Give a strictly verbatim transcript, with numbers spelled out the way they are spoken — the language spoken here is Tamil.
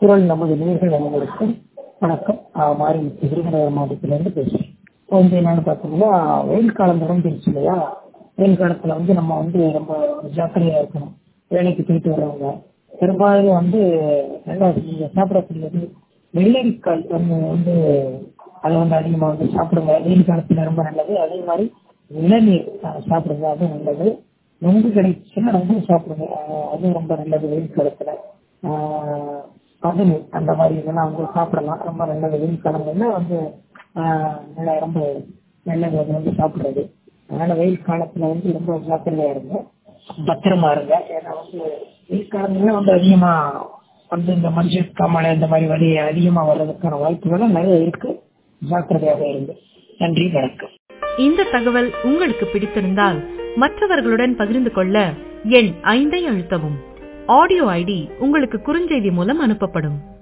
குரல் நமது நேர்கள் அனைவருக்கும் வணக்கம். ஆஹ் மாறி விருதுநகர் மாவட்டத்திலிருந்து பேசுறேன். இப்போ வந்து என்னன்னு பார்த்தீங்கன்னா, வெயில் காலம் தொடங்கிருச்சு இல்லையா? வெயில் காலத்துல வந்து நம்ம வந்து ரொம்ப ஜாக்கிரதையா இருக்கணும். வேலைக்கு போயிட்டு வர்றவங்க பெரும்பாலும் வந்து நல்லா நீங்க சாப்பிடக்கூடியது வெள்ளரிக்காய் வந்து வந்து அதை வந்து அதிகமாக வந்து சாப்பிடுங்க. வெயில் காலத்துல ரொம்ப நல்லது. அதே மாதிரி இளநீர் ஆஹ் சாப்பிடுங்க, அதுவும் நல்லது. நொங்கு கிடைச்சுன்னா நொங்கு சாப்பிடுங்க, ஆஹ் அதுவும் ரொம்ப நல்லது வெயில் காலத்துல. ஆஹ் பதநீர் அந்த மாதிரி இதெல்லாம் வந்து சாப்பிடலாம், ரொம்ப நல்லது. வெயில் காலங்கள்ல வந்து ஆஹ் நல்லா ரொம்ப நல்லது அது வந்து சாப்பிடுறது. அதனால வெயில் காலத்துல வந்து ரொம்ப ஜாக்கிரதையா இருங்க, பத்திரமா இருங்க. ஏன்னா வந்து வெயில் காலங்கள்ல வந்து அதிகமா வந்து இந்த மஞ்சள் காமாலை இந்த மாதிரி வலி அதிகமா வர்றதுக்கான வாய்ப்புகளும் நிறைய இருக்கு. ஜாக்கிரதையாக இருங்க. நன்றி, வணக்கம். இந்த தகவல் உங்களுக்கு பிடித்திருந்தால் மற்றவர்களுடன் பகிர்ந்து கொள்ள எண் ஐந்தை அழுத்தவும். ஆடியோ ஐடி உங்களுக்கு குறுஞ்செய்தி மூலம் அனுப்பப்படும்.